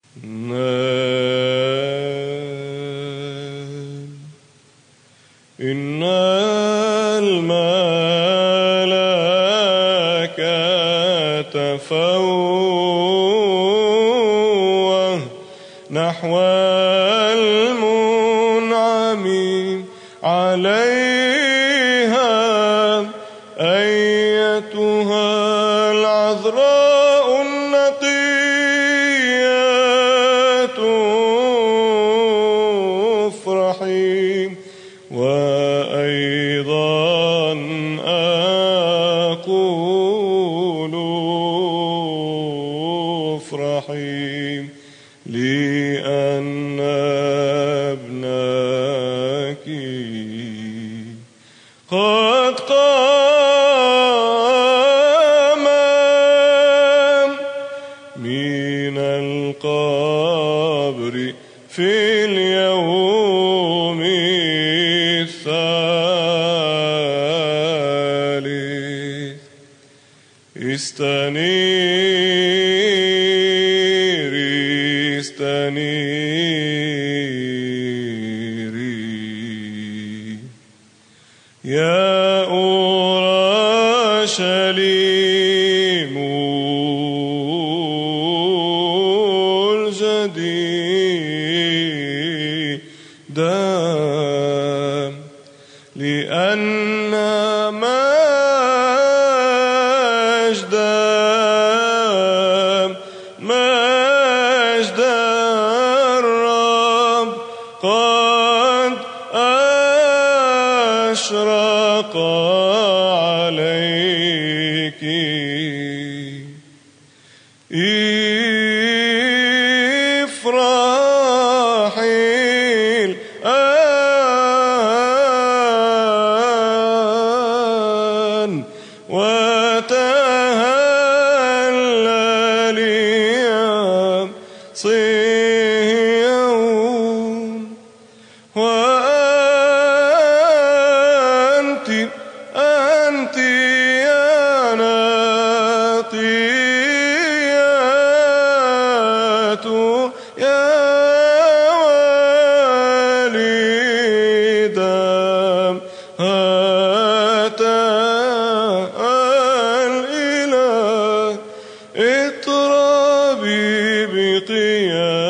إن الملائكة تفوه نحو المنعم عليها أيتها العذراء النقية افرحي. وأيضا أقول افرحي لأن ابنك قد قام من القبر في اليوم الثالث. استنيري استنيري يا أورشليم الجديدة، لأن مجد الرب قد أشرق عليك. افرحي الآن وتهللي يا صهيون. وأنت يا نقية يا والدة أتى الإله اضربي بقيام